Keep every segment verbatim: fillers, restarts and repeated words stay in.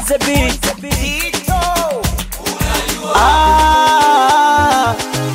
the beat. Ah,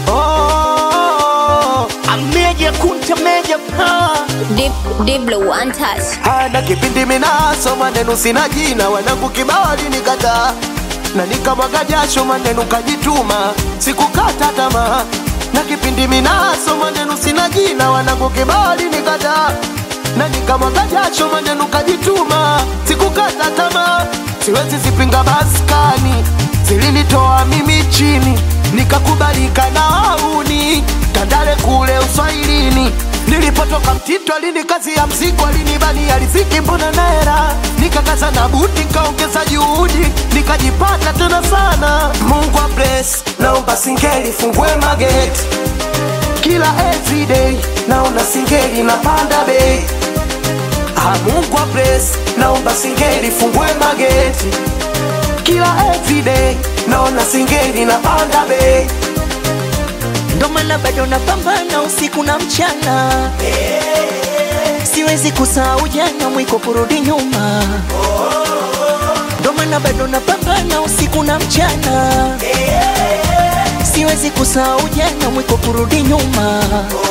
oh, ameja kunta meja pa Deep, deep blue one touch. hana kipindi minaso maneno sina jina wanangu kibao nikata na nikamwaga jasho maneno kajituma sikukata tamaa na kipindi minaso maneno sina jina wanangu kibao nikata na nikamwaga jasho maneno kajituma sikukata tamaa siwezi zipinga maskani zilinitoa mimi chini nikakubalika na auni Tandale kule Uswahilini nilipotoka Mtito alini kazi ya mzigo alinibani aliziki mbona naera nikakaza na buti kaongeza juhudi nikajipata tena sana Mungu wa bless naomba singeli fungue mageti kila everyday naona singeli napanda bei ah Mungu wa bless naomba singeli fungue mageti kila everyday naona singeli napanda bei Ndo maana bado napambana usiku na mchana siwezi kusahau jana mwiko kurudi nyuma Ndo maana bado napambana usiku na mchana siwezi kusahau jana mwiko kurudi nyuma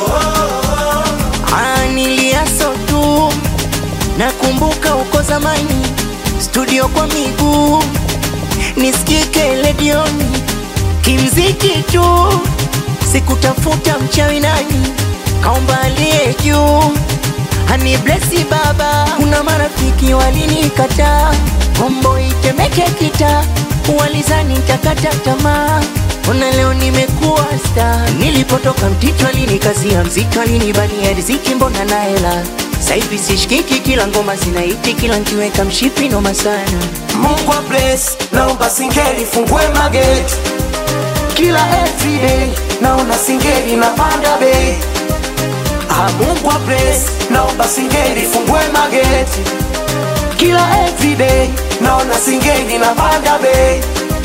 Ah niliaso tu nakumbuka uko zamani studio kwa miguu nisikike ledioni kimziki tu sikutafuta mchawi nani kaomba aliye juu hani blessi baba kuna marafiki walinikataa kombo itemeke kita walizani nitakata tamaa ona leo nimekuwa star nilipotoka Mtito alinikazia mziki alinibania riziki mbona na hela saivi sishikiki kila ngoma zinaiti kila nkiweka mshipi noma sana Mungu wa bless naomba singeli fungue mageti kila everyday naona singeli napanda bei ah Mungu wa bless naomba singeli fungue mageti kila everyday naona singeli napanda bei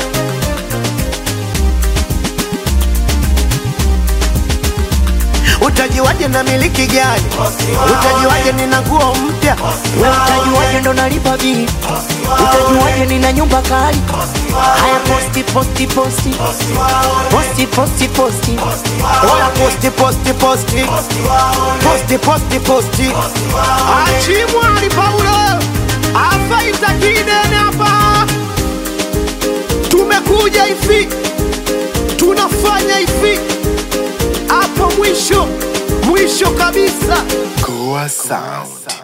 Utajiwaje na miliki gani? Utajiwaje nina nguo mpya? Wewe utajuaje ndo nalipa bili? Utajuaje nina nyumba kali? Haya posti posti posti Posti posti posti Oya posti posti posti Posti posti posti Achimwali Paulo Afaita kidene hapa Tumekuja hivi Tunafanya hivi Hapo mwisho Mwisho kabisa Goa Sound.